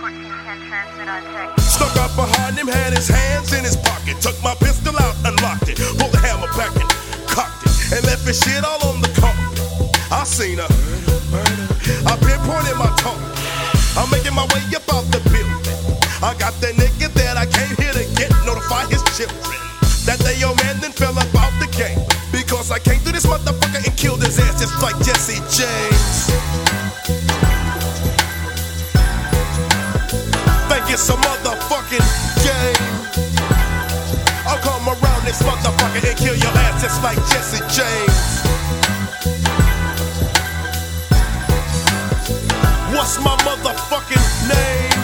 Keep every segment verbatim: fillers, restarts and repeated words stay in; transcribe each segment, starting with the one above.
Stuck up behind him, had his hands in his pocket. Took my pistol out, unlocked it. Pulled the hammer back and cocked it. And left his shit all on the carpet. I seen her. I pinpointed my target. I'm making my way up out the building. I got the nigga that I came here to get. Notify his children that they old man then fell up out the game. Because I came through this motherfucker and killed his ass just like Jesse James. Think it's a motherfucking game. I'll come around this motherfucker and kill your ass just like Jesse James. What's my motherfucking name?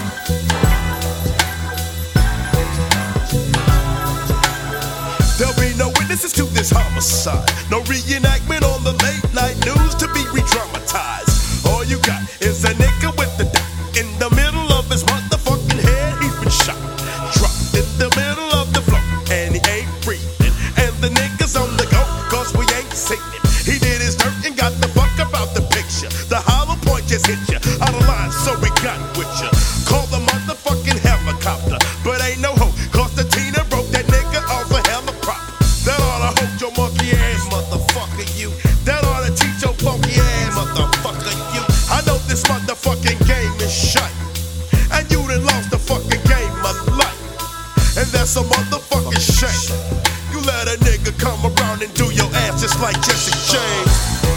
There'll be no witnesses to this homicide. No reenactment on the late night news to be re-dramatized. All you got is a nigga with the dot in the middle of his motherfucking head. He's been shot, dropped in the middle of the floor, and he ain't breathing. And the nigga's on the go, cause we ain't seen him. He did his dirt and got the fuck about the picture. The hollow point just hit ya, out of line, so we got with ya. Call the motherfucking helicopter, but ain't no hope, cause the Tina broke that nigga off a helicopter. That oughta hope your monkey ass motherfucker you. That oughta teach your funky ass motherfucker you. I know this motherfucking game is shite, and you done lost the fucking game of life. And that's a motherfucking shame. You let a nigga come around and do your ass just like Jesse James.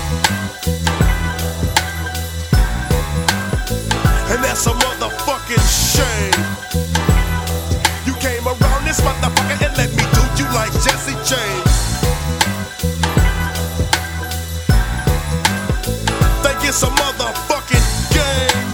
And that's a motherfucking shame. You came around this motherfucker and let me do you like Jesse James. Think it's a motherfucking game.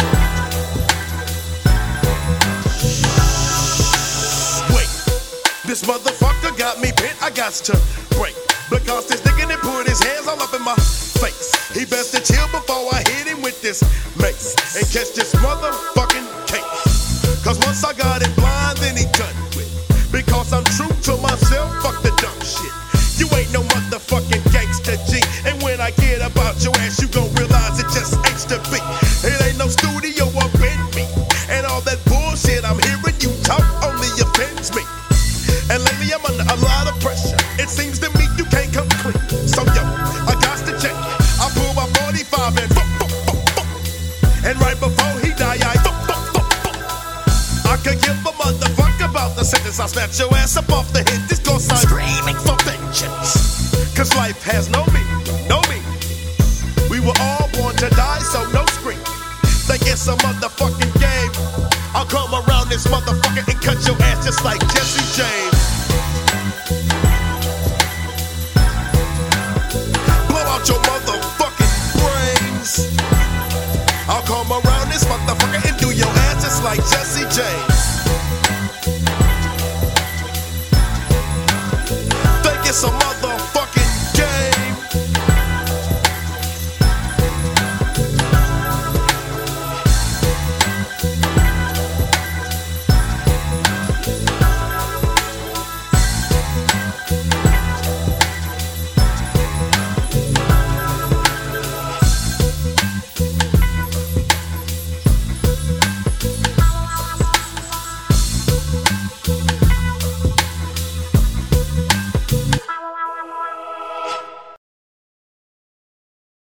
Wait, this motherfucker got me bent, I got to break. Because this nigga done put his hands all up in my face. He best to chill before I hit him with this mace and catch this motherfucking case. Cause once I got it blind, then he done with. Because I'm true to myself, fuck the dumb shit. You ain't no motherfucking gangster G. And when I get about your ass, you gon' realize it just ain't to be. It ain't no studio up in me. And all that bullshit I'm hearing you talk only offends me. And lately I'm under a lot of pressure. It seems to me you can't come clean. So yo, I got to check. I pull my forty-five and boom, boom, boom, boom. And right before he die, I boom, boom, boom, boom. I could give a motherfucker about the sentence. I'll snatch your ass up off the head. This cause I'm screaming for vengeance. Cause life has no meaning, no meaning. We were all born to die, so no scream. Think it's a motherfucking game. I'll come around this motherfucker and cut your ass just like Jesse James.